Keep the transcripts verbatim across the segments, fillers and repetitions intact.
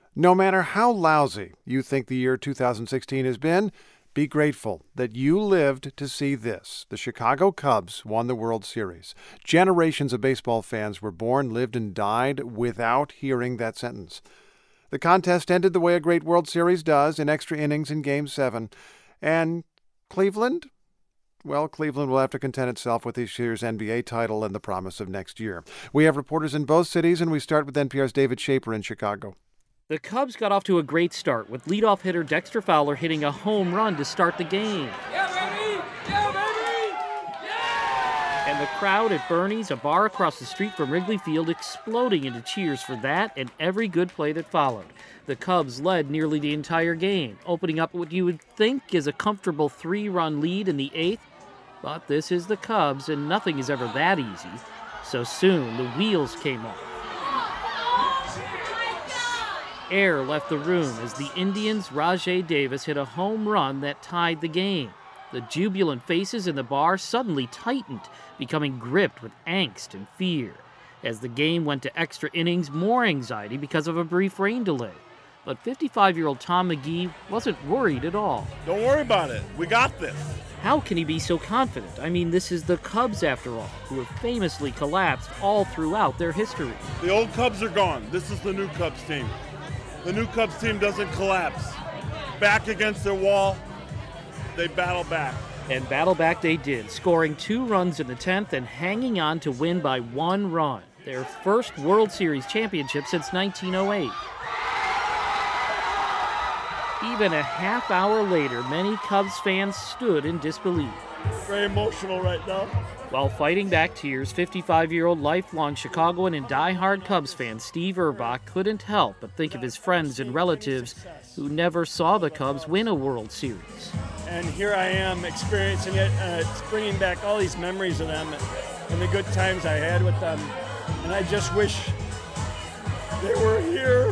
No matter how lousy you think the year two thousand sixteen has been, be grateful that you lived to see this. The Chicago Cubs won the World Series. Generations of baseball fans were born, lived, and died without hearing that sentence. The contest ended the way a great World Series does, in extra innings in Game seven. And Cleveland? Well, Cleveland will have to content itself with this year's N B A title and the promise of next year. We have reporters in both cities, and we start with N P R's David Schaper in Chicago. The Cubs got off to a great start, with leadoff hitter Dexter Fowler hitting a home run to start the game. Yeah, baby! Yeah, baby! Yeah! And the crowd at Bernie's, a bar across the street from Wrigley Field, exploding into cheers for that and every good play that followed. The Cubs led nearly the entire game, opening up what you would think is a comfortable three-run lead in the eighth. But this is the Cubs, and nothing is ever that easy. So soon, the wheels came off. Air left the room as the Indians' Rajai Davis hit a home run that tied the game. The jubilant faces in the bar suddenly tightened, becoming gripped with angst and fear. As the game went to extra innings, more anxiety because of a brief rain delay. But fifty-five-year-old Tom McGee wasn't worried at all. Don't worry about it. We got this. How can he be so confident? I mean, this is the Cubs, after all, who have famously collapsed all throughout their history. The old Cubs are gone. This is the new Cubs team. The new Cubs team doesn't collapse. Back against their wall, they battle back. And battle back they did, scoring two runs in the tenth and hanging on to win by one run. Their first World Series championship since nineteen oh eight. Even a half hour later, many Cubs fans stood in disbelief. Very emotional right now. While fighting back tears, fifty-five-year-old lifelong Chicagoan and diehard Cubs fan Steve Urbach couldn't help but think of his friends and relatives who never saw the Cubs win a World Series. And here I am experiencing it, and it's bringing back all these memories of them and the good times I had with them. And I just wish they were here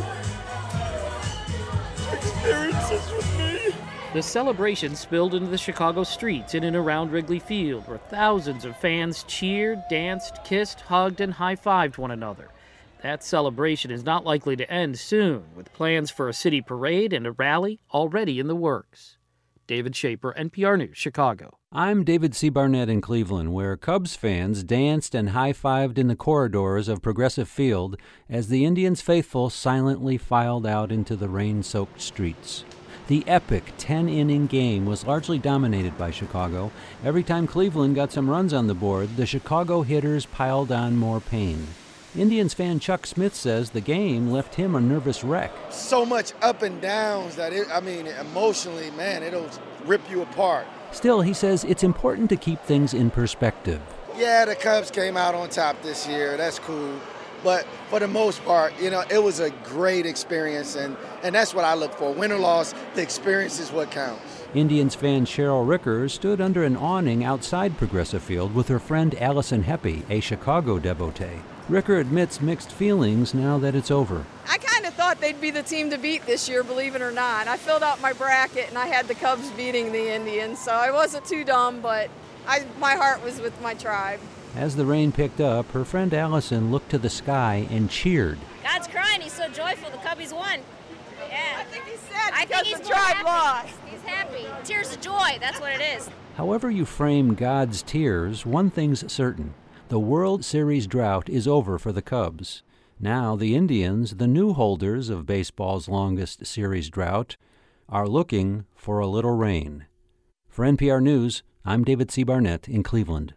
to experience this with me. The celebration spilled into the Chicago streets in and around Wrigley Field, where thousands of fans cheered, danced, kissed, hugged, and high-fived one another. That celebration is not likely to end soon, with plans for a city parade and a rally already in the works. David Schaper, N P R News, Chicago. I'm David C. Barnett in Cleveland, where Cubs fans danced and high-fived in the corridors of Progressive Field as the Indians faithful silently filed out into the rain-soaked streets. The epic ten-inning game was largely dominated by Chicago. Every time Cleveland got some runs on the board, the Chicago hitters piled on more pain. Indians fan Chuck Smith says the game left him a nervous wreck. So much up and downs that, it, I mean, emotionally, man, it'll rip you apart. Still, he says it's important to keep things in perspective. Yeah, the Cubs came out on top this year. That's cool. But for the most part, you know, it was a great experience, and, and that's what I look for. Win or loss, the experience is what counts. Indians fan Cheryl Ricker stood under an awning outside Progressive Field with her friend Allison Heppy, a Chicago devotee. Ricker admits mixed feelings now that it's over. I kind of thought they'd be the team to beat this year, believe it or not. I filled out my bracket, and I had the Cubs beating the Indians, so I wasn't too dumb, but I, my heart was with my tribe. As the rain picked up, her friend Allison looked to the sky and cheered. God's crying. He's so joyful. The Cubbies won. Yeah. I think he's sad I because think he's the tribe happy. lost. He's happy. Tears of joy. That's what it is. However you frame God's tears, one thing's certain. The World Series drought is over for the Cubs. Now the Indians, the new holders of baseball's longest series drought, are looking for a little rain. For N P R News, I'm David C. Barnett in Cleveland.